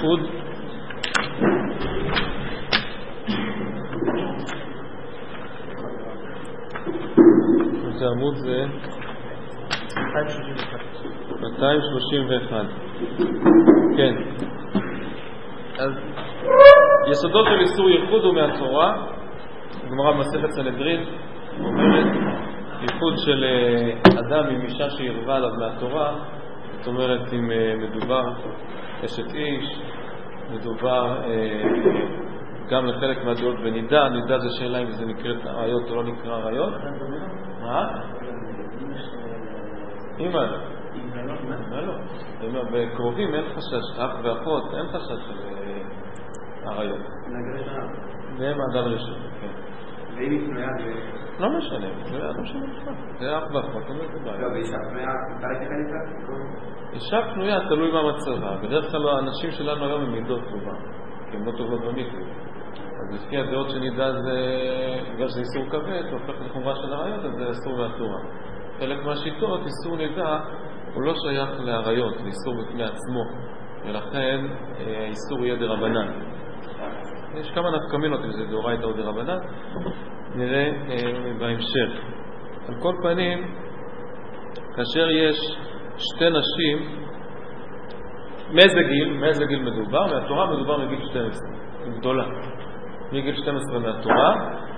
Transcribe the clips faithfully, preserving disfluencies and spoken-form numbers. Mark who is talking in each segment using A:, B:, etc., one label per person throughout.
A: ייחוד. איזה עמוד זה? מאתיים שלושים ואחת. כן. אז יסודות של איסור ייחוד הוא מהתורה. גמרא במסכת סנהדרין אומרת ייחוד של אדם עם אישה שירבה עליו מהתורה, זאת אומרת אם מדובר אשת איש, מדובר גם לחלק מהדעות בנידה. נידה זה שאלה אם זה נקראת עריות או לא נקרא עריות. מה? אמא לא. אמא לא. בקרובים אין חשש, אח ואחות אין חשש של עריות. והם אדם ראשון, כן.
B: ואם היא פנויה זה...
A: לא משנה, לא משנה בכלל. זה אח ואחות, אין לזה בעיה.
B: לא, ואישה פנויה, אתה לקחה איתה?
A: אישה פנויה תלוי מה מצבה. בדרך כלל האנשים שלנו היום הם מידות טובה, כי הם לא טובות במקרה. אז לפי הדעות שנידה זה, בגלל שזה איסור כבד, זה הופך לחומרה של עריות, אז זה איסור מהתורה. חלק מהשיטות, איסור נידה, הוא לא שייך לעריות, זה איסור בפני עצמו, ולכן האיסור יהיה דרבנן. יש כמה נפקמינות אם זה דאורייתא או דרבנן, נראה אה, בהמשך. על כל פנים, כאשר יש שתי נשים, מאיזה גיל? מאיזה גיל מדובר? מהתורה מדובר מגיל שתים עשרה, גדולה. מגיל שתים עשרה מהתורה,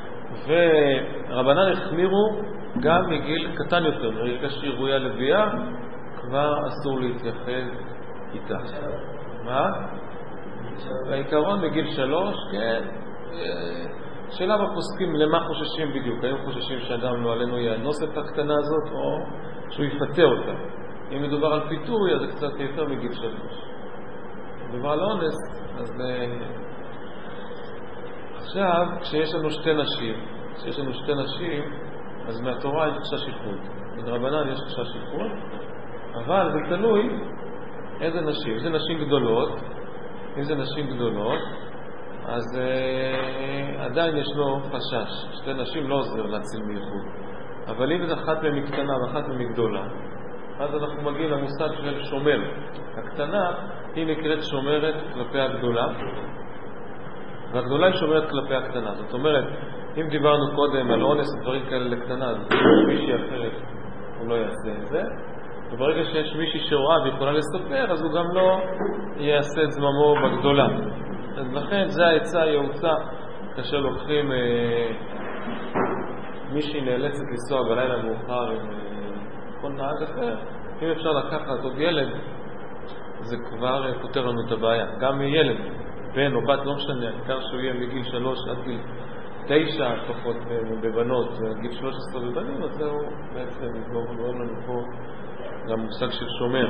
A: ורבנן החמירו גם מגיל קטן יותר, ברגע שהיא ראויה לביאה, כבר אסור להתייחד איתה. מה? בעיקרון בגיל שלוש, כן, שאלה בפוסקים למה חוששים בדיוק. האם חוששים שאדם לא עלינו יאנוס את הקטנה הזאת או שהוא יפתה אותה. אם מדובר על פיתוי אז זה קצת יותר מגיל שלוש. מדובר על אונס, אז עכשיו כשיש לנו שתי נשים כשיש לנו שתי נשים אז מהתורה יש חשש ייחוד, מדרבנן יש חשש ייחוד, אבל זה תלוי איזה נשים. זה נשים גדולות, אם זה נשים גדולות אז אה, עדיין יש לו חשש. שתי נשים לא עוזר להציל מייחוד, אבל אם זה אחת מהם קטנה ואחת מהם גדולה, אז אנחנו מגיעים למושג של שומר. הקטנה היא נקראת שומרת כלפי הגדולה, והגדולה היא שומרת כלפי הקטנה. זאת אומרת, אם דיברנו קודם על אונס ודברים כאלה לקטנה, אז מישהי אחרת הוא לא יעשה את זה, וברגע שיש מישהי שרואה ויכולה לספר אז הוא גם לא יעשה את זממו בגדולה. אז לכן זה העצה היעוצה כאשר לוקחים אה, מישהי נאלצת לנסוע בלילה מאוחר עם אה, כל נהג אחר, אם אפשר לקחת עוד ילד זה כבר אה, פותר לנו את הבעיה. גם ילד, בן או בת, לא משנה, העיקר שהוא יהיה מגיל שלוש עד גיל תשע לפחות בבנות, גיל שלוש עשרה בבנים, אז זהו בעצם גורם לנו פה גם מושג של שומר.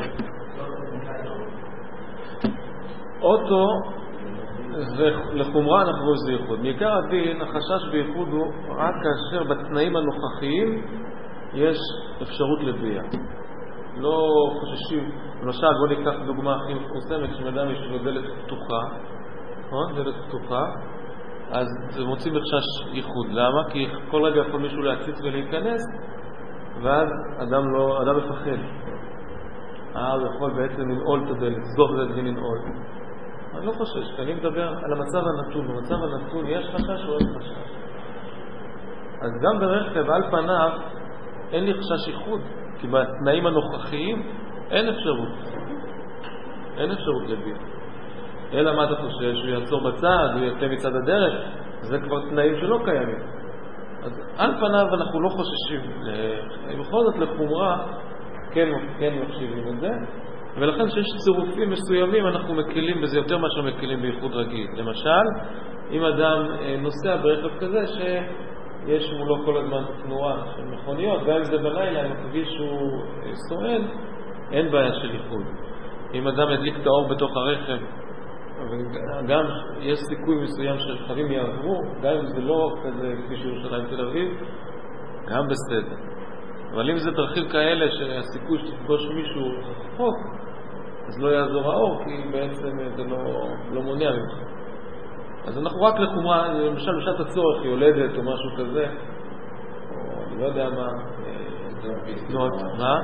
A: אוטו לחומרה אנחנו רואים שזה ייחוד. מעיקר הדין החשש בייחוד הוא רק כאשר בתנאים הנוכחיים יש אפשרות לביאה. לא חוששים, למשל בוא ניקח דוגמה הכי מפורסמת, שמדם יש לו דלת פתוחה, נכון? דלת פתוחה, אז מוצאים חשש ייחוד. למה? כי כל רגע יכול מישהו להציץ ולהיכנס, ואז אדם לא, אדם מפחד. אה, הוא יכול בעצם לנעול את הדלת, לסגור את הדלת ולנעול. אני לא חושש, כי אני מדבר על המצב הנתון. במצב הנתון יש חשש או אין חשש? אז גם ברכב על פניו אין לי חשש ייחוד, כי בתנאים הנוכחיים אין אפשרות. אין אפשרות לביאה. אלא מה אתה חושש? הוא יעצור בצד, הוא יצא מצד הדרך, זה כבר תנאים שלא קיימים. אז על פניו אנחנו לא חוששים. בכל זאת לחומרה כן, כן מחשיבים את זה, ולכן שיש צירופים מסוימים אנחנו מקילים בזה יותר מאשר מקילים בייחוד רגיל. למשל, אם אדם נוסע ברכב כזה שיש מולו כל הזמן תנועה של מכוניות, גם אם זה בלילה, אם הכביש הוא סועד, אין בעיה של ייחוד. אם אדם ידליק את האור בתוך הרכב, גם יש סיכוי מסוים שרכבים יעברו, גם אם זה לא כזה כפי שירושלים תל אביב, גם בסדר. אבל אם זה דרכים כאלה שהסיכוי שתפגוש מישהו רחוק, אז לא יעזור האור, כי בעצם זה לא, לא מונע ממך. אז אנחנו רק לחומרה, למשל בשעת הצורך, יולדת או משהו כזה, או אני לא יודע מה, תנועות, מה?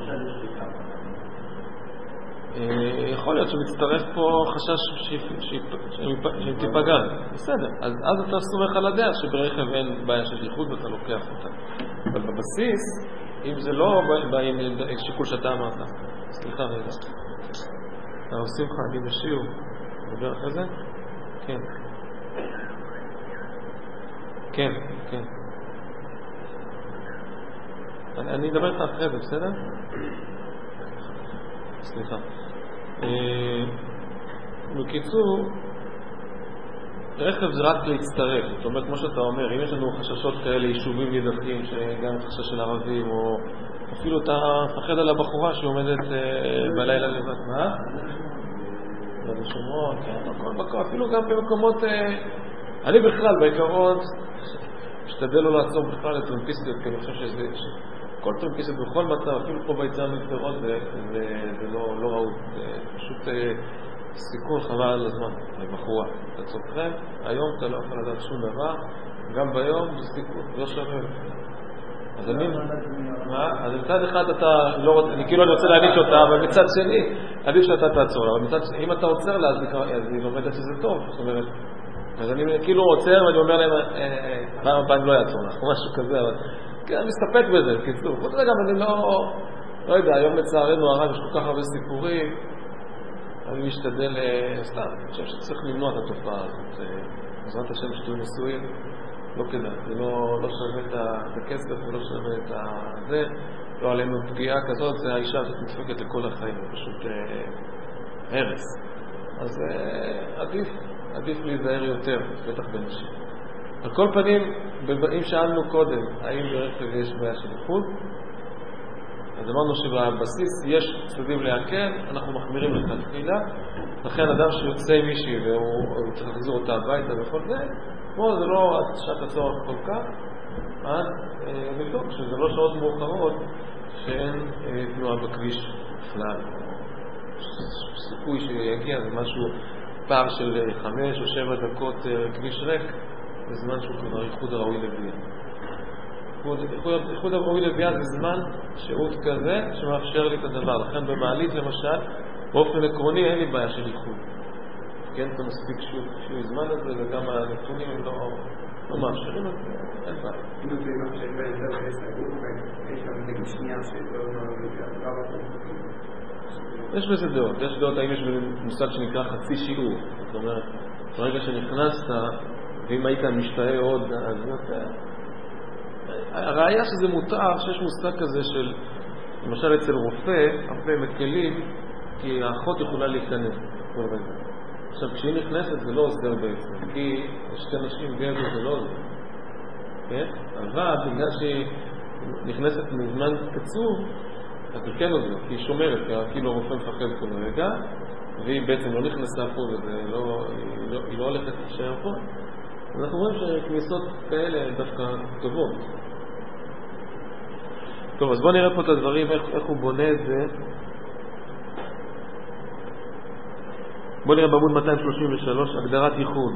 A: יכול להיות שמצטרף פה חשש שהיא תיפגע. בסדר, אז אתה סומך על הדעה שברכב אין בעיה של ייחוד ואתה לוקח אותה. אבל בבסיס, אם זה לא בא עם שיקול שאתה אמרת, סליחה רגע. הרב שמחה, אני בשיעור. נדבר אחרי זה? כן. כן, כן. אני, אני אדבר איתך אחרי זה, בסדר? סליחה. אה, בקיצור, רכב זה רק להצטרף. זאת אומרת, כמו שאתה אומר, אם יש לנו חששות כאלה, יישובים נידחים, שגם חשש של ערבים, או אפילו אתה מפחד על הבחורה שעומדת אה, בלילה לבד. מה? לא בשומרון, כן, הכל בכל, אפילו גם במקומות... אה, אני בכלל, בעיקרון, משתדל לא לעצור בכלל את טרמפיסטיות, כי אני חושב שזה... כל טרמפיסטיות בכל מצב, אפילו פה ביציאה מפטרות, זה, זה, זה לא, לא ראוי. זה פשוט אה, סיכון חבל על הזמן, לבחורה. אתה צורכם, היום אתה לא יכול לדעת שום דבר, גם ביום זה סיכון, לא שווה. אז אני... מה? אז מצד אחד אתה לא רוצה, אני כאילו אני רוצה להעניש אותה, אבל מצד שני, עדיף שאתה תעצור לה. אבל מצד שני, אם אתה עוצר לה, אז היא לומדת שזה טוב. זאת אומרת, אז אני כאילו עוצר ואני אומר להם, פעם הפעם לא יעצור לך, או משהו כזה, אבל כן, אני מסתפק בזה, קיצור. חוץ רגע, אני לא, לא יודע, היום לצערנו הרב יש כל כך הרבה סיפורים, אני משתדל, סתם, אני חושב שצריך למנוע את התופעה הזאת. בעזרת השם שתהיו נשואים, לא כדאי, זה לא, לא שווה את הכסף, ולא שווה את זה, לא עלינו פגיעה כזאת, זה האישה הזאת מתפקת לכל החיים, זה פשוט אה, הרס. אז אה, עדיף, עדיף להיזהר יותר, בטח בנשים. על כל פנים, אם שאלנו קודם, האם ברכב יש בעיה של איחוד, אז אמרנו שבבסיס יש צדדים להקל, אנחנו מחמירים את התפילה, לכן אדם שיוצא עם מישהי והוא צריך לחזור אותה הביתה וכל זה, כמו זה לא שעת הצורך כל כך, אז נבדוק שזה לא שעות מאוחרות שאין תנועה בכביש בכלל. סיכוי שיגיע זה משהו פער של חמש או שבע דקות כביש ריק, בזמן שהוא כבר איחוד הראוי לביאה. איחוד הראוי לביאה זה זמן שהות כזה שמאפשר לי את הדבר. לכן במעלית למשל, באופן עקרוני אין לי בעיה של איחוד. כן, זה מספיק שהוא זמן הזה, וגם הנתונים הם לא מאפשרים את זה, אין בעיה.
B: אם זה מה שיש בעיה, יש גם נגיד שנייה שלא...
A: יש בזה דעות, יש דעות האם יש מושג שנקרא חצי שיעור. זאת אומרת, ברגע שנכנסת, ואם היית משתהה עוד, אז יותר... הראיה שזה מותר, שיש מושג כזה של, למשל אצל רופא, הרבה מקלים, כי האחות יכולה להיכנס כל רגע. עכשיו, כשהיא נכנסת זה לא עוזר בעצם, כי שתי נשים גבר זה לא עוזר. כן? אבל בגלל שהיא נכנסת מזמן קצוב, אז זה כן עוזר, כי היא שומרת, כי כאילו הרופא מפחד כל רגע, והיא בעצם לא נכנסה פה, והיא לא, לא, לא הולכת להישאר פה. אנחנו רואים שכניסות כאלה דווקא טובות. טוב, אז בואו נראה פה את הדברים, איך, איך הוא בונה את זה. בואו נראה בעמוד מאתיים שלושים ושלוש, הגדרת ייחוד.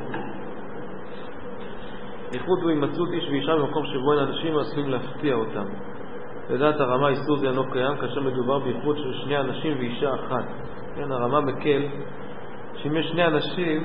A: ייחוד הוא הימצאות איש ואישה במקום שבו אין אנשים עשויים להפתיע אותם. לדעת הרמה איסור זה אינו קיים, כאשר מדובר בייחוד של שני אנשים ואישה אחת. כן, הרמה מקל, שאם יש שני אנשים,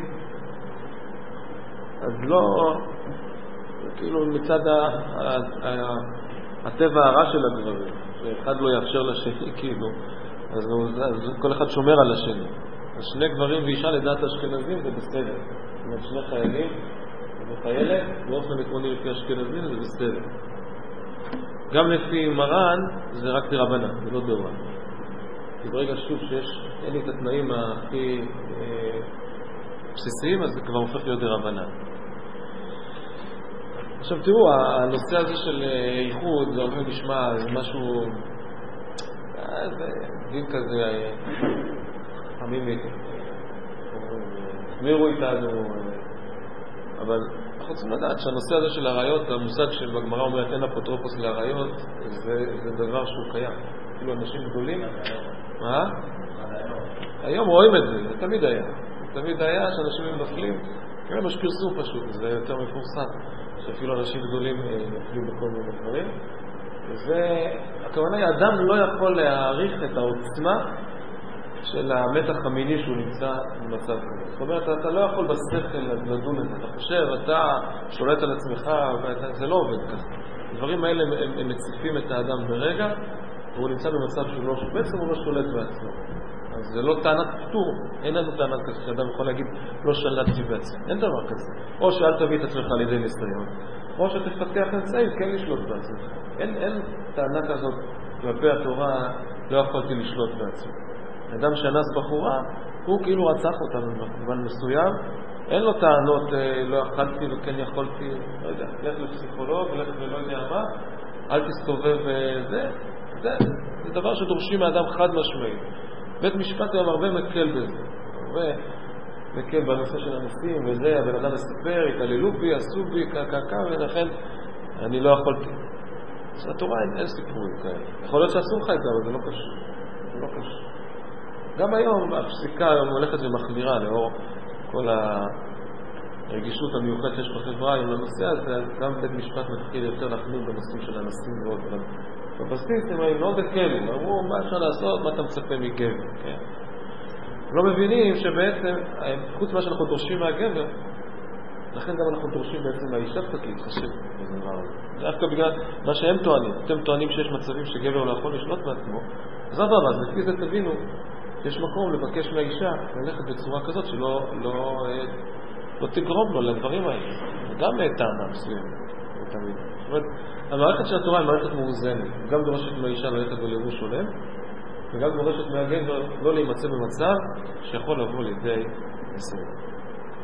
A: אז לא, כאילו מצד ה, ה, ה, הטבע הרע של הדברים, שאחד לא יאפשר לשני, כאילו, אז, אז כל אחד שומר על השני. אז שני גברים ואישה לדעת אשכנזים זה בסדר. זאת אומרת, שני חיילים וחיילת, באופן עקרוני לפי אשכנזים זה בסדר. גם לפי מרן זה רק דרבנן, זה לא דאורייתא. כי ברגע שוב שיש, אין לי את התנאים הכי אה, בסיסיים, אז זה כבר הופך להיות דרבנן. עכשיו תראו, הנושא הזה של ייחוד, זה הרבה נשמע, זה משהו, זה דין כזה, חכמים החמירו איתנו, אבל אנחנו צריכים לדעת שהנושא הזה של הראיות, המושג שבגמרא אומרת אין אפוטרופוס להראיות, זה, זה דבר שהוא קיים. כאילו אנשים גדולים, מה? היום רואים את זה, זה תמיד היה. זה תמיד היה שאנשים נופלים, כאילו יש פרסום פשוט, זה יותר מפורסם, שאפילו אנשים גדולים נופלים בכל מיני דברים. והכוונה היא, אדם לא יכול להעריך את העוצמה של המתח המיני שהוא נמצא במצב כזה. זאת אומרת, אתה לא יכול בשכל לדון את זה. אתה חושב, אתה שולט על עצמך, זה לא עובד ככה. הדברים האלה הם, הם מציפים את האדם ברגע, והוא נמצא במצב שהוא לא, בעצם הוא לא שולט בעצמו. אז זה לא טענת פטור, אין לנו טענת כזה שאדם יכול להגיד לא שלטתי בעצמי, אין דבר כזה. או שאל תביא את עצמך לידי ניסיון, או שתפתח אמצעים כן לשלוט בעצמך. אין, אין טענה כזאת כלפי התורה, לא יכולתי לשלוט בעצמי. אדם שאנס בחורה, הוא כאילו רצח אותנו בזמן מסוים, אין לו טענות, לא יכלתי וכן יכולתי, לא יודע, לך לפסיכולוג, לך ולא יודע מה, אל תסתובב זה, זה, זה דבר שדורשים מאדם חד משמעי. בית משפט היום הרבה מקל בזה, הרבה מקל בנושא של הנסים וזה, הבן אדם מספר, התעללו בי, עשו בי, קקקה, ולכן אני לא יכולתי. אז התורה אין, אין סיפורים כאלה. יכול להיות שעשו לך את זה, אבל זה לא קשור. זה לא קשור. גם היום הפסיקה היום הולכת ומחמירה לאור כל הרגישות המיוחדת שיש בחברה עם הנושא הזה, אז גם בית משפט מתחיל יותר להחמיר בנושאים של הנסים ועוד. בבסיס הם היו מאוד הקלים, אמרו מה אפשר לעשות, מה אתה מצפה מגבר, כן? לא מבינים שבעצם, חוץ מה שאנחנו דורשים מהגבר, לכן גם אנחנו דורשים בעצם מהאישה קצת להתחשב בזה דבר הזה. דווקא בגלל מה שהם טוענים, אתם טוענים שיש מצבים שגבר לא יכול לשלוט מעצמו, אז הדבר הזה, לפי זה תבינו, יש מקום לבקש מהאישה ללכת בצורה כזאת שלא לא, לא תגרום לו לדברים האלה. גם טענה מסוימת. זאת אומרת, המערכת של התורה היא מערכת מאוזנת. גם דורשת מהאישה ללכת בלבוש הולם, וגם דורשת מהגבר לא להימצא במצב שיכול לבוא לידי ניסיון.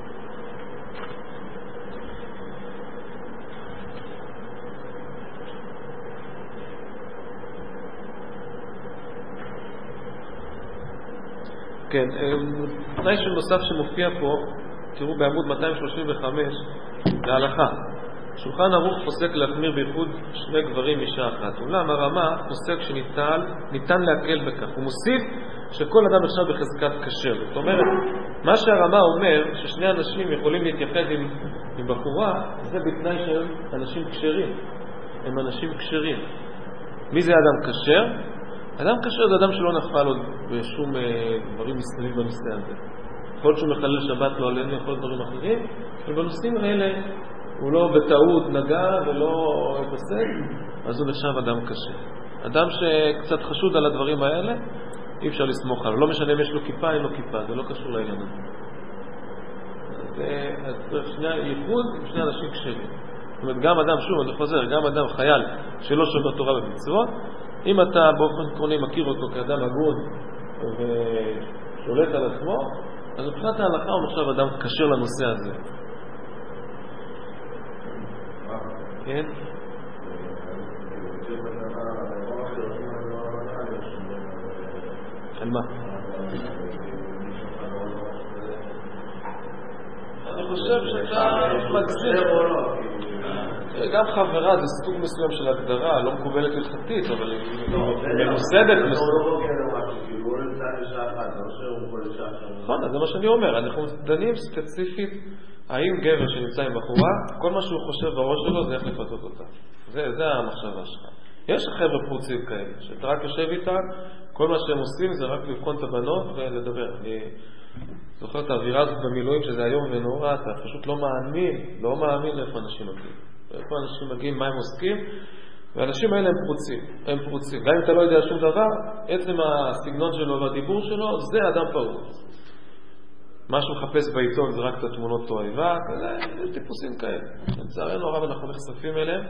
A: כן, תנאי של נוסף שמופיע פה, תראו בעמוד מאתיים שלושים וחמש, להלכה. שולחן ערוך פוסק להחמיר בייחוד שני גברים אישה אחת. אולם הרמה פוסק שניתן ניתן להקל בכך. הוא מוסיף שכל אדם נחשב בחזקת כשר. זאת אומרת, מה שהרמה אומר, ששני אנשים יכולים להתייחד עם, עם בחורה, זה בתנאי שהם אנשים כשרים. הם אנשים כשרים. מי זה אדם כשר? אדם כשר זה אדם שלא נפל עוד בשום דברים מסתלים בנושא הזה. יכול להיות שהוא מחלל שבת לא עלינו, יכול להיות דברים אחרים, אבל בנושאים האלה הוא לא בטעות נגע ולא הפסק, אז הוא נחשב אדם קשה. אדם שקצת חשוד על הדברים האלה, אי אפשר לסמוך עליו. לא משנה אם יש לו כיפה, אין לו כיפה, זה לא קשור לעניין הזה. אז צריך שני ייחוד עם שני אנשים כשרים. זאת אומרת, גם אדם, שוב, אני חוזר, גם אדם חייל שלא שומר תורה ומצוות, אם אתה באופן עקרוני מכיר אותו כאדם הגון ושולט על עצמו, אז מבחינת ההלכה הוא נחשב אדם כשר לנושא הזה. כן? על מה? אני חושב שאתה מגזיר גם חברה זה סוג מסוים של הגדרה, לא מקובלת הלכתית, אבל היא ממוסדת מסוים. נכון, אז זה מה שאני אומר, אנחנו דנים ספציפית האם גבר שנמצא עם בחורה, כל מה שהוא חושב בראש שלו זה איך לפתות אותה. זה, זה המחשבה שלך. יש חבר'ה פרוצים כאלה, שאתה רק יושב איתה, כל מה שהם עושים זה רק לבחון את הבנות ולדבר. אני זוכר את האווירה הזאת במילואים שזה היום ונורא, אתה פשוט לא מאמין, לא מאמין לאיפה אנשים מגיעים. איפה אנשים מגיעים, מה הם עוסקים, והאנשים האלה הם פרוצים, הם פרוצים. גם אם אתה לא יודע שום דבר, עצם הסגנון שלו והדיבור שלו, זה אדם פרוץ. מה שמחפש בעיתון זה רק את התמונות תועבה, זה טיפוסים כאלה. לצערנו הרב אנחנו נחשפים אליהם,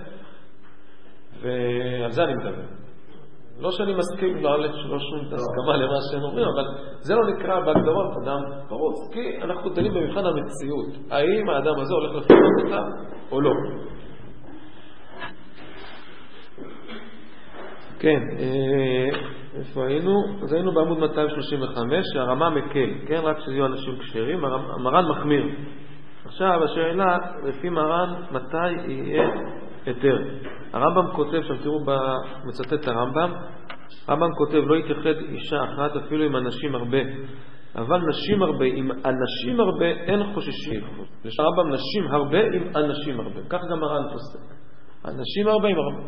A: ועל זה אני מדבר. לא שאני מסכים, לא עלת שלא שום הסכמה למה שהם אומרים, אבל זה לא נקרא בהגדרות אדם פרוץ, כי אנחנו דנים במבחן המציאות. האם האדם הזה הולך לפתות אותה או לא? כן, איפה היינו? אז היינו בעמוד מאתיים שלושים וחמש, שהרמה מקל, כן? רק שיהיו אנשים כשרים, המרן מחמיר. עכשיו השאלה, לפי מרן, מתי יהיה היתר? הרמב"ם כותב, שם תראו במצטט הרמב"ם, הרמב"ם כותב, לא יתייחד אישה אחת אפילו עם אנשים הרבה, אבל נשים הרבה, עם אנשים הרבה אין חוששים. הרמב"ם נשים הרבה עם אנשים הרבה, כך גם מרן פוסק. אנשים הרבה עם הרבה.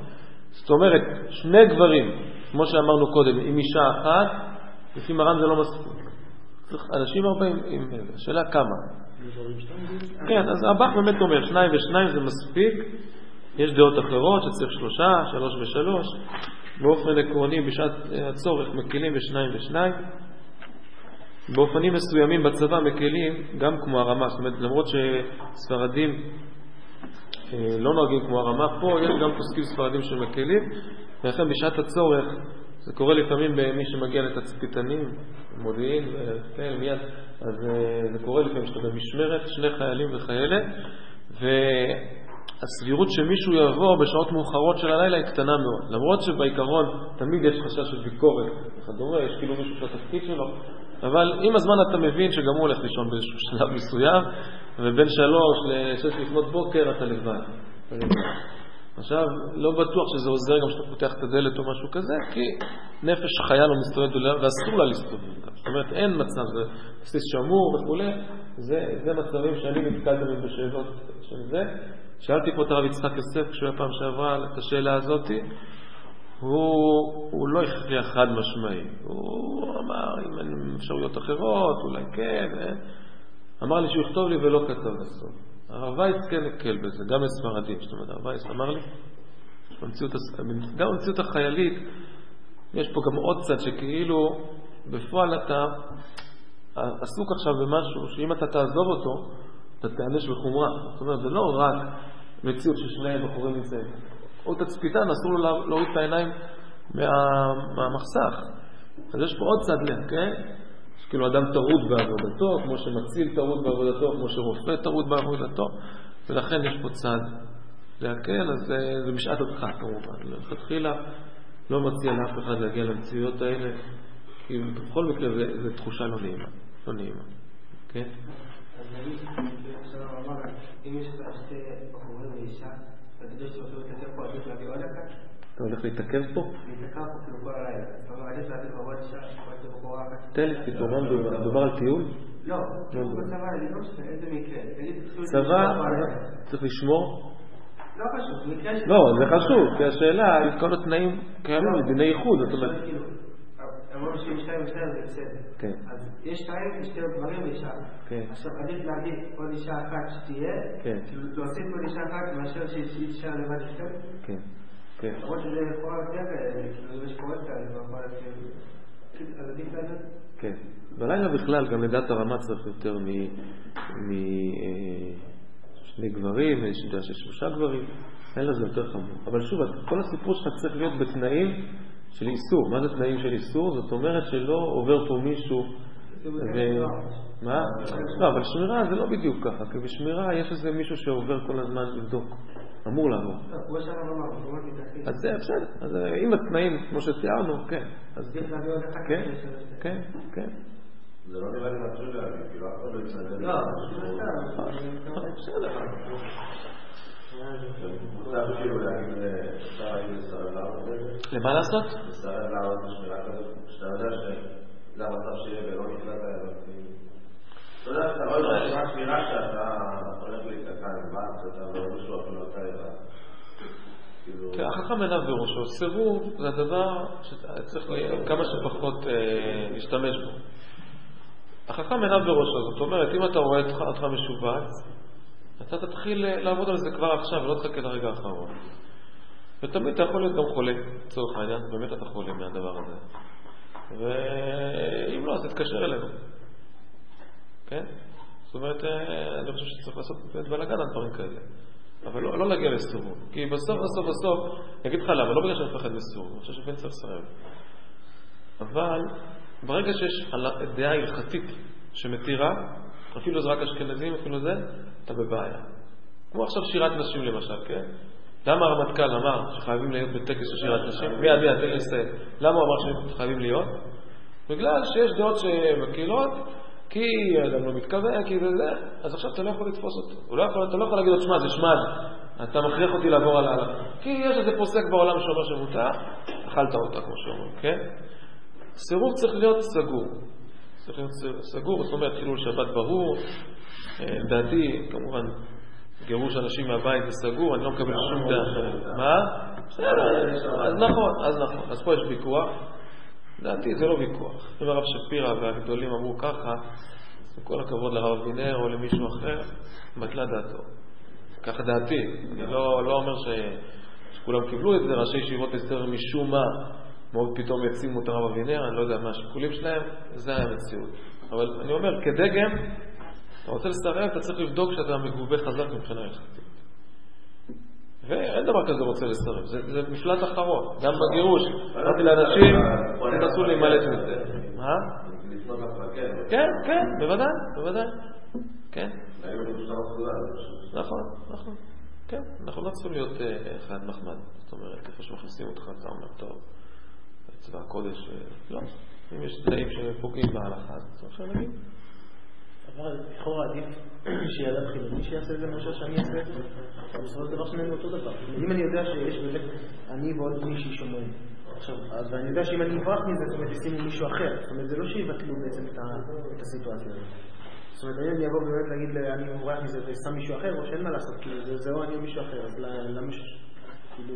A: זאת אומרת, שני גברים, כמו שאמרנו קודם, עם אישה אחת, לפי מרן זה לא מספיק. אנשים הרבה עם... השאלה כמה. כן, אז הבח באמת אומר, שניים ושניים זה מספיק. יש דעות אחרות שצריך שלושה, שלוש ושלוש. באופן עקרוני, בשעת הצורך, מקלים בשניים ושניים. באופנים מסוימים בצבא מקלים, גם כמו הרמה. זאת אומרת, למרות שספרדים לא נוהגים כמו הרמה, פה יש גם פוסקים ספרדים שמקלים. ולכן בשעת הצורך, זה קורה לפעמים במי שמגיע לתצפיתנים, מודיעין, כן, מיד, אז זה קורה לפעמים שאתה במשמרת, שני חיילים וחיילת, והסבירות שמישהו יבוא בשעות מאוחרות של הלילה היא קטנה מאוד. למרות שבעיקרון תמיד יש חשש של ביקורת וכדומה, יש כאילו מישהו של התפקיד שלו, אבל עם הזמן אתה מבין שגם הוא הולך לישון באיזשהו שלב מסוים, ובין שלוש לשש לפנות בוקר אתה לבד. עכשיו, לא בטוח שזה עוזר גם שאתה פותח את הדלת או משהו כזה, כי נפש חיה לא מסתובבת ואסור לה להסתובב. זאת אומרת, אין מצב, זה בסיס שמור וכו'. זה, זה מצבים שאני נתקלתי בשאלות של זה. שאלתי פה את הרב יצחק יוסף כשהוא היה פעם שעברה את השאלה הזאת. הוא, הוא לא הכריע חד משמעי. הוא אמר, אם אין אפשרויות אחרות, אולי כן. אמר לי שהוא יכתוב לי ולא כתב בסוף. הרב וייס כן הקל בזה, גם הספרדים, זאת אומרת, הרב וייס אמר לי, גם במציאות החיילית, יש פה גם עוד צד שכאילו, בפועל אתה עסוק עכשיו במשהו, שאם אתה תעזוב אותו, אתה תענש בחומרה. זאת אומרת, זה לא רק מציאות ששני בחורים נמצאים. או תצפיתן, אסור לו להוריד את העיניים מה, מהמחסך. אז יש פה עוד צד לה, כן? כאילו אדם טרוד בעבודתו, כמו שמציל טרוד בעבודתו, כמו שרופא טרוד בעבודתו, ולכן יש פה צד להקל, אז זה, זה משעת הדחק כמובן. לכתחילה לא מציע לאף אחד להגיע למציאות האלה, כי בכל מקרה זה, זה תחושה לא נעימה, לא נעימה. כן?
B: אז נגיד, שלום אמר, אם יש שתי בחורים לאישה, אתה יודע שאתה הולך להתעכב פה, עדיף להביא עוד דקה?
A: אתה הולך להתעכב פה?
B: להתעכב פה כאילו כל הלילה. זאת אומרת, עדיף להביא עוד אישה, עוד בחורה אחת.
A: תן לי פתאום, מדובר על טיול?
B: לא, כאילו בצבא, אני לא משנה, איזה מקרה.
A: צבא, צריך לשמור?
B: לא חשוב, מקרה ש...
A: לא, זה חשוב, כי השאלה, כל התנאים קיימים לדיני ייחוד, זאת אומרת...
B: אמרו שאם שתיים ושתיים זה בסדר.
A: כן.
B: אז יש שתיים, שתי גברים ואישה.
A: כן.
B: עכשיו עדיף להגיד עוד אישה אחת שתהיה,
A: כן.
B: להוסיף עוד אישה אחת מאשר שהיא אישה לבד שתיים.
A: כן. כן.
B: למרות שזה יכול יותר, כאילו יש פורט כאלה, זה יכול יותר... אז עדיף להגיד?
A: כן. בלילה בכלל גם לדעת הרמה צריך יותר משני גברים, יש דעה של שלושה גברים, אלא זה יותר חמור. אבל שוב, כל הסיפור שלך צריך להיות בתנאים של איסור. מה זה תנאים של איסור? זאת אומרת שלא עובר פה מישהו ו... מה? לא, אבל שמירה זה לא בדיוק ככה, כי בשמירה יש איזה מישהו שעובר כל הזמן לבדוק. אמור לעבור. אז זה בסדר. אז אם התנאים, כמו שציירנו, כן. אז כן, כן, כן.
C: זה לא נראה לי מצוי להגיד, כאילו אף אחד לא יצנגל.
B: לא,
A: בסדר.
C: מוצא כאילו להגיד לשר האם לסרב לעבוד בזה?
A: למה לעשות?
C: לסרב לעבוד בשמירה כזאת, שאתה יודע שזה המצב שיהיה ולא נקלט האלה. אתה יודע, אתה לא יודע שמה שמירה שאתה הולך להתקע עם בת, אתה לא משהו אפילו אותה יבד.
A: כן, החכם עיניו בראשו. סירוב זה הדבר שצריך כמה שפחות להשתמש בו. החכם עיניו בראשו, זאת אומרת, אם אתה רואה אותך משובץ, אתה תתחיל לעבוד על זה כבר עכשיו, ולא תחכה לרגע האחרון. ותמיד אתה יכול להיות גם חולה, צורך העניין, באמת אתה חולה מהדבר הזה. ואם לא, אז תתקשר אלינו. כן? זאת אומרת, אני חושב שצריך לעשות באמת בלגן על דברים כאלה. אבל לא, לא להגיע לסירוב. כי בסוף, בסוף, בסוף, אני אגיד לך למה, לא בגלל שאני מפחד לסירוב, אני חושב שבן צריך לסרב. אבל ברגע שיש דעה הלכתית שמתירה, אפילו זה רק אשכנזים, אפילו זה, אתה בבעיה. כמו עכשיו שירת נשים למשל, כן? למה הרמטכ"ל אמר שחייבים להיות בטקס של שירת נשים? מיד, מיד, תן לסיים. למה הוא אמר שחייבים להיות? בגלל שיש דעות שמקילות, כי אדם לא מתכוון, כי זה זה, אז עכשיו אתה לא יכול לתפוס אותו. לא יכול, אתה לא יכול להגיד לו, שמע, זה שמד, אתה מכריח אותי לעבור על ההלכה. כי יש איזה פוסק בעולם שאומר שמותר, אכלת אותה, כמו שאומרים, כן? סירוב צריך להיות סגור. צריך להיות סגור, זאת אומרת, חילול שבת ברור, דעתי, כמובן, גירוש אנשים מהבית זה סגור, אני לא מקבל שום דעה. מה? אז נכון, אז נכון. אז פה יש ויכוח. לדעתי זה לא ויכוח. אם הרב שפירא והגדולים אמרו ככה, כל הכבוד לרב אבינר או למישהו אחר, בטלה דעתו. ככה דעתי. אני לא, לא אומר ש... שכולם קיבלו את זה, ראשי ישיבות הסתר משום מה, מאוד פתאום ישימו את הרב אבינר, אני לא יודע מה השיקולים שלהם, זה היה המציאות. אבל אני אומר, כדגם, אתה רוצה לסרב, אתה צריך לבדוק שאתה מגובה חזק מבחינה הלכתית. ואין דבר כזה רוצה לסרב, זה, זה מפלט אחרון, גם בגירוש. אמרתי לאנשים, תנסו להימלט מזה. מה? כן, כן, בוודאי, בוודאי. כן. נכון, נכון. כן, אנחנו לא צריכים להיות אחד נחמד. זאת אומרת, איפה שמכניסים אותך, אתה אומר, טוב, צבא הקודש, לא. אם יש תנאים שפוגעים בהלכה, אז אפשר להגיד.
D: אבל לכאורה עדיף שיהיה אדם חילוני שיעשה את זה מאשר שאני אעשה את זה. אבל בסופו של דבר שנינו אותו דבר. אם אני יודע שיש באמת אני ועוד מישהי שומעים. עכשיו, ואני יודע שאם אני אברח מזה, זאת אומרת, ישימו מישהו אחר. זאת אומרת, זה לא שיבטלו בעצם את הסיטואציה הזאת. זאת אומרת, אני אבוא באמת להגיד, אני מברח מזה ושם מישהו אחר, או שאין מה לעשות, כי זה או אני או מישהו אחר. אז למה ש... כאילו...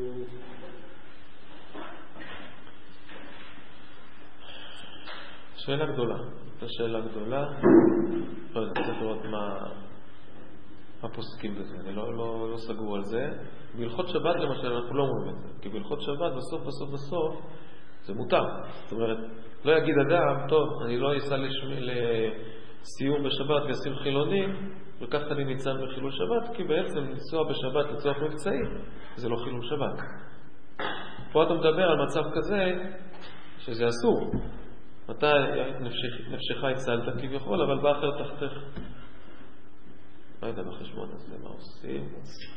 A: שאלה גדולה. זו שאלה גדולה. לא יודע, צריך לראות מה הפוסקים בזה. אני לא, לא, לא סגור על זה. בהלכות שבת למשל אנחנו לא אומרים את זה. כי בהלכות שבת בסוף בסוף בסוף זה מותר. זאת אומרת, לא יגיד אדם, טוב, אני לא אסע לסיום בשבת וישים חילוני, וכך אני ניצן בחילול שבת, כי בעצם לנסוע בשבת לצורך מבצעי, זה לא חילול שבת. פה אתה מדבר על מצב כזה שזה אסור. מתי נפשך, נפשך הצלת כביכול, אבל בא אחר תחתך. לא יודע בחשבון הזה מה עושים.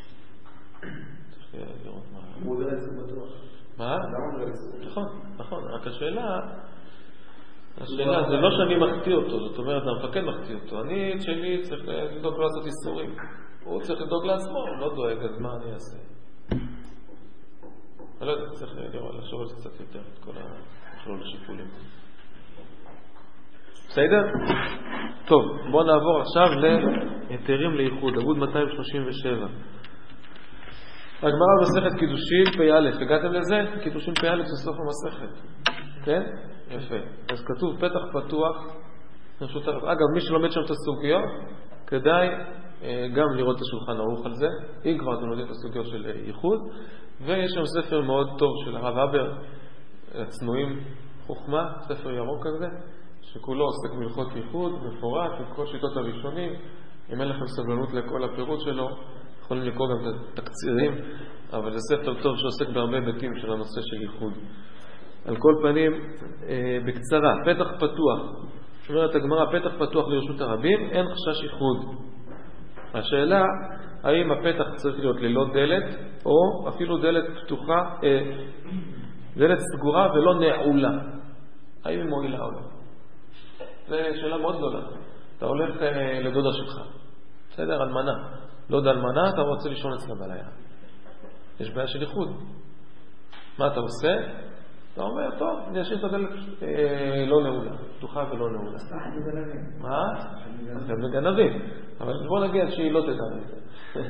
A: צריך לראות מה...
C: מודע לזה בטוח.
A: מה? נכון, נכון. רק השאלה, השאלה זה לא שאני מחטיא אותו, זאת אומרת, המפקד מחטיא אותו. אני את שלי צריך לדאוג לא לעשות איסורים. הוא צריך לדאוג לעצמו, הוא לא דואג, אז מה אני אעשה? אני לא יודע, צריך לראות, לחשוב על זה קצת יותר, את כל המכלול השיפולים. בסדר? טוב, בואו נעבור עכשיו להיתרים לייחוד, עמוד מאתיים שלושים ושבע. הגמרא במסכת קידושין פ"א, הגעתם לזה? קידושין פ"א זה סוף המסכת. כן? יפה. אז כתוב פתח פתוח. אגב, מי שלומד שם את הסוגיות, כדאי גם לראות את השולחן ערוך על זה, אם כבר אתם לומדים את הסוגיות של ייחוד. ויש שם ספר מאוד טוב של הרב הבר, הצנועים חוכמה, ספר ירוק כזה, שכולו עוסק בהלכות ייחוד, מפורט, עם כל שיטות הראשונים. אם אין לכם סבלנות לכל הפירוט שלו, יכולים לקרוא גם את התקצירים, אבל זה ספר טוב שעוסק בהרבה היבטים של הנושא של ייחוד. על כל פנים, אה, בקצרה, פתח פתוח. אומרת הגמרא, פתח פתוח לרשות הרבים, אין חשש ייחוד. השאלה, האם הפתח צריך להיות ללא דלת, או אפילו דלת פתוחה, אה, דלת סגורה ולא נעולה. האם היא מועילה או לא? זו שאלה מאוד גדולה. אתה הולך אה, לדודה שלך. בסדר, אלמנה. לא יודע אלמנה, אתה רוצה לישון אצלה בלילה. יש בעיה של ייחוד. מה אתה עושה? אתה אומר, טוב, אני אשאיר את הדלת אה, לא נעולה, פתוחה ולא נעולה. מה? אתם בגנבים. אבל בוא נגיד שהיא לא תדע מזה.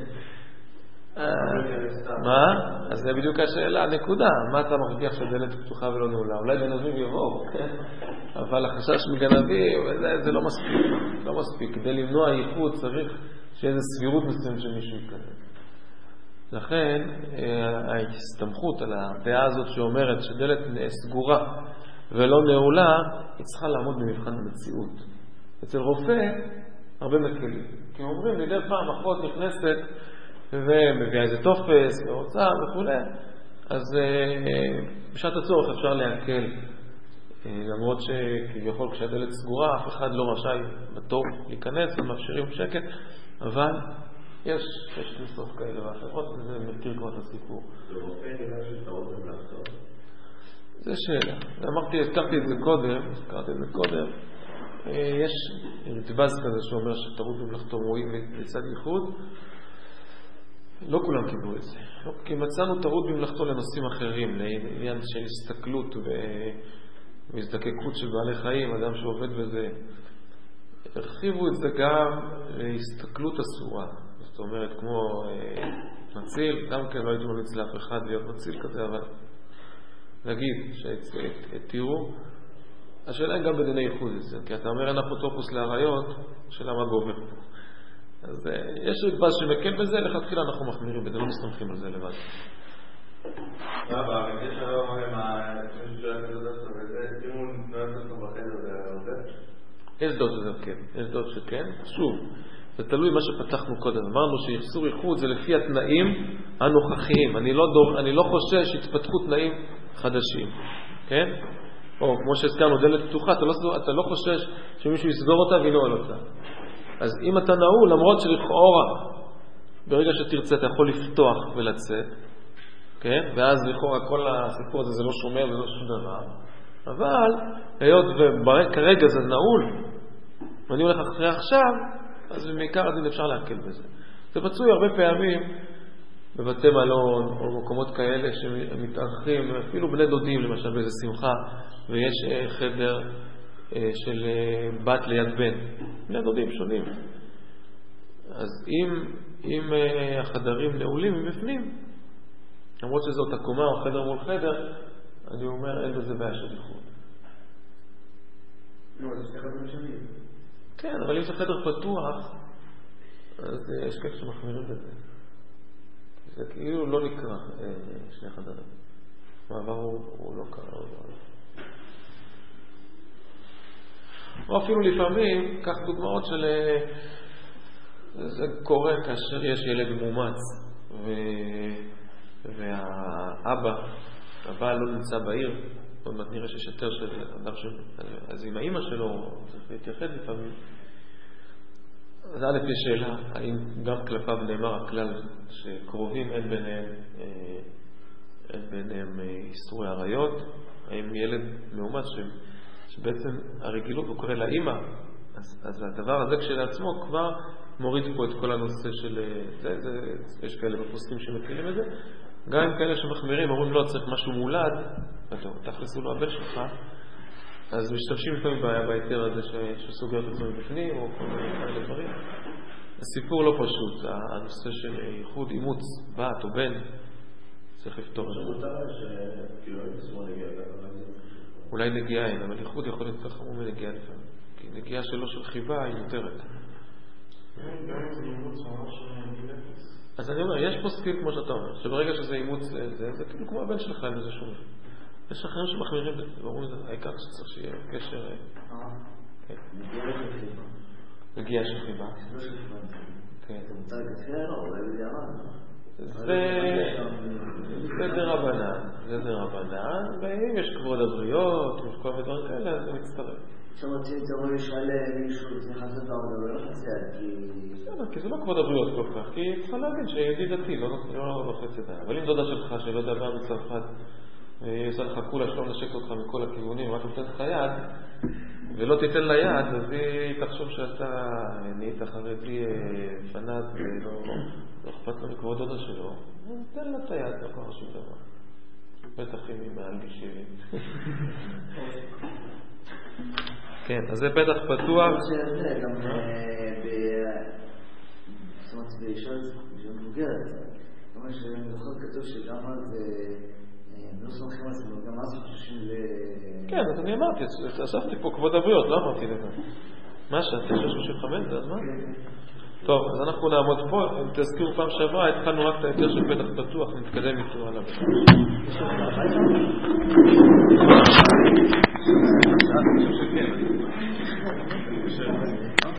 A: מה? אז זה בדיוק השאלה, הנקודה. מה אתה מבטיח שהדלת פתוחה ולא נעולה? אולי גנבים יבואו, אבל החשש מגנבים, זה לא מספיק. לא מספיק. כדי למנוע ייחוד צריך שיהיה איזו סבירות מסוימת של מישהו יתקדם. לכן ההסתמכות על הדעה הזאת שאומרת שדלת סגורה ולא נעולה, היא צריכה לעמוד במבחן המציאות. אצל רופא הרבה מקלים. כי אומרים, לידי פעם אחות נכנסת ומביאה איזה תופס והוצאה וכו'. אז בשעת הצורך אפשר להקל. למרות שכביכול כשהדלת סגורה אף אחד לא רשאי בתור להיכנס ומאפשרים שקט, אבל יש, יש כניסות כאלה ואחרות, וזה מכיר כבר את הסיפור.
C: זה רופא נראה שטעות במלאכתו?
A: זה שאלה. אמרתי, הזכרתי את זה קודם, הזכרתי את זה קודם. יש רטב"ז כזה שאומר שטעות במלאכתו רואים לצד ייחוד. לא כולם קיבלו את זה. לא, כי מצאנו טעות במלאכתו לנושאים אחרים, לעניין של הסתכלות והזדקקות של בעלי חיים, אדם שעובד בזה. הרחיבו את זה גם להסתכלות אסורה. זאת אומרת, כמו מציל, גם כן לא הייתי ממליץ לאף אחד להיות מציל כזה, אבל נגיד שהתירו, השאלה היא גם בדיני ייחוד את זה, כי אתה אומר אין אפוטרופוס לעריות, השאלה מה גובר פה. אז יש רדב"ז שמקל בזה, לכתחילה אנחנו מחמירים בזה, לא מסתמכים על זה לבד.
C: מה, במקרה שלא אומרים, אני שואל את זה וזה, אם הוא נועד אותו בחדר זה עובד?
A: יש דעות שזה כן, יש דעות שכן. שוב, זה תלוי מה שפתחנו קודם. אמרנו שיחסור ייחוד זה לפי התנאים הנוכחיים. אני לא, דור, אני לא חושש שהתפתחו תנאים חדשים. כן? או כמו שהזכרנו, דלת פתוחה, אתה לא, אתה לא חושש שמישהו יסגור אותה וינועל אותה. אז אם אתה נעול, למרות שלכאורה, ברגע שתרצה אתה יכול לפתוח ולצאת, כן? ואז לכאורה כל הסיפור הזה זה לא שומר ולא שום דבר. אבל, היות וכרגע זה נעול, ואני הולך אחרי עכשיו, אז במעיקר הדין אפשר להקל בזה. זה מצוי הרבה פעמים בבתי מלון או מקומות כאלה שמתארחים, אפילו בני דודים למשל באיזה שמחה, ויש חדר של בת ליד בן. בני דודים שונים. אז אם, אם החדרים נעולים מבפנים, למרות שזאת הקומה או חדר מול חדר, אני אומר אין בזה בעיה של ייחוד.
D: לא, זה שני חדרים שונים.
A: כן, אבל אם זה חדר פתוח, אז יש כאלה שמחמירים בזה. זה כאילו לא נקרא שני חדרים. מעבר הוא, הוא לא קרא. הוא לא. או אפילו לפעמים, כך דוגמאות של... זה קורה כאשר יש ילד מומץ, ו... והאבא, הבעל לא נמצא בעיר, עוד מעט נראה שיש יותר של אדם של... אז עם האמא שלו צריך להתייחד לפעמים. אז א' יש שאלה, האם גם כלפיו נאמר הכלל שקרובים אין ביניהם, אין ביניהם איסורי עריות, האם ילד מאומץ ש... שבעצם הרגילות הוא קורא לאמא, אז, אז הדבר הזה כשלעצמו כבר מוריד פה את כל הנושא של זה, זה יש כאלה בפוסקים שמקלים את זה, גם עם כאלה שמחמירים, אומרים לא צריך משהו מולד, תכלסו לו הבן שלך, אז משתמשים לפעמים בהיתר הזה שסוגר את עצמו בפנים או כל מיני כאלה דברים. הסיפור לא פשוט, הנושא של ייחוד אימוץ, בת או בן, צריך לפתור את זה. אולי נגיעה אין, אבל ייחוד יכול להיות כך חמור מנגיעה לפעמים, כי נגיעה שלו של חיבה היא מותרת. אז אני אומר, יש פה סקיל כמו שאתה אומר, שברגע שזה אימוץ לזה, זה כאילו כמו הבן שלך, אין לזה שום. יש אחרים שמחמירים בזה, ואומרים לזה, העיקר שצריך שיהיה קשר... נגיעה של חיבה. זה דרבנן, זה דרבנן, ואם יש כבוד הבריות, יש כל מיני כאלה, אז זה מצטרף.
E: זאת אומרת, אם אתה רואה לשאלה מישהו צריך לעשות בעבודה, ולא חצי כי...
A: כי זה לא כבוד הבריות כל כך, כי צריכה להגיד שידיד דתי, לא חצי די. אבל אם דודה שלך שלא דבר מצרפת, והיא עושה לך כולה שלא נשק אותך מכל הכיוונים, רק נותן לך יד, ולא תיתן לה יד, אז היא תחשוב שאתה נהיית חרדי פנאט ולא אכפת לו מכבוד דודה שלו. תן לה את היד, לא קורה שום דבר. בטח אם היא מעל גיל שבעים. כן, אז זה פתח פתוח.
E: שזה גם זאת אומרת, באישה מבוגרת, כלומר שאני זוכר כתוב שגם אז לא סומכים על זה, גם אז חוששים ל...
A: כן, אז אני אמרתי, אספתי פה כבוד הבריות, לא אמרתי לבד. מה שאתה, שש שלושים וחמש, זה הזמן? טוב, אז אנחנו נעמוד פה, אם תזכירו פעם שעברה, התחלנו רק את היתר של פתח פתוח, נתקדם איתו עליו. אני חושב שכן.